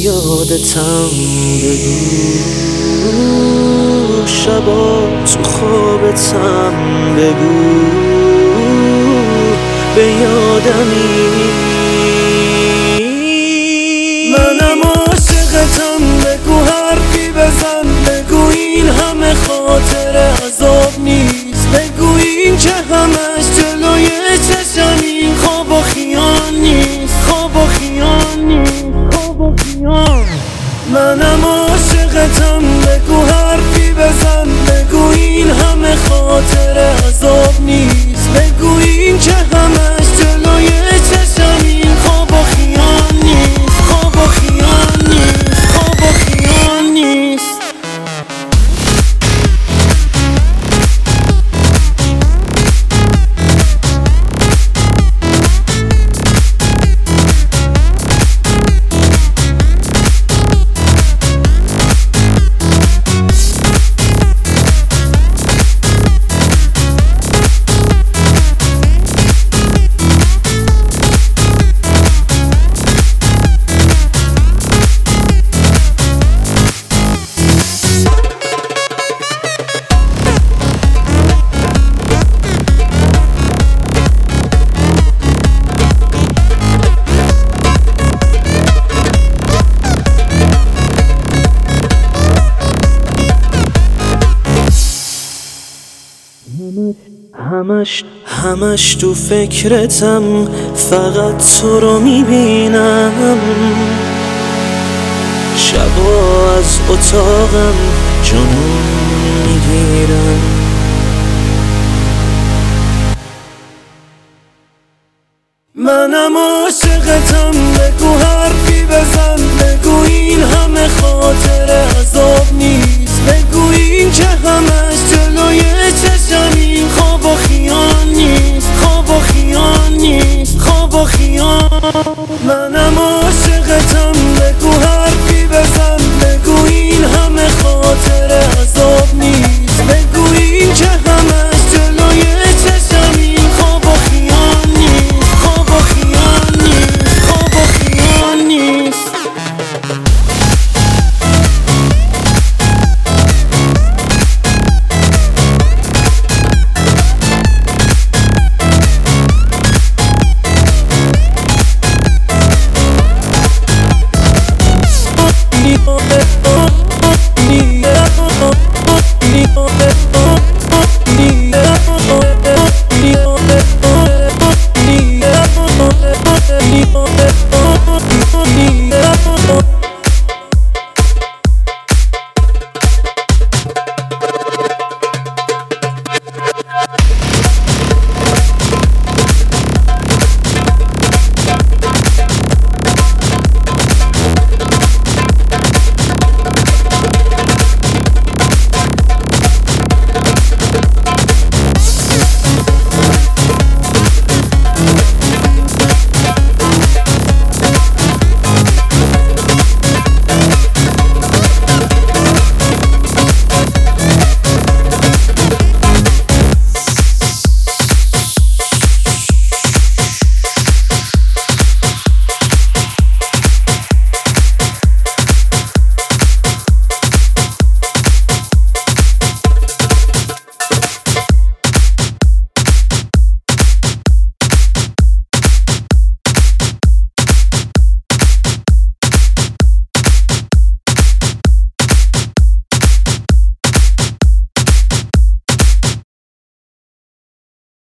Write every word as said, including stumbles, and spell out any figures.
یادتم بگو، شبا تو خوابتم بگو به یادمی. منم عاشقتم، بگو حرفی بزن، بگو این همه خاطر عذاب نیست، بگو این که همش جلوی چشمی خواب و خیال نیست، خواب و خیال نیست، خواب و خیال. منم عاشقتم، بگو حرفی بزن، بگو این همه خاطر عذاب نیست، بگو این که همش جلوی چشمی خواب و خیال نیست، خواب و خیال نیست، خواب و خیال نیست. همش همش تو فکرتم، فقط تو رو میبینم، شبا از اتاقم جنون میگیرم. منم عاشقتم، بگو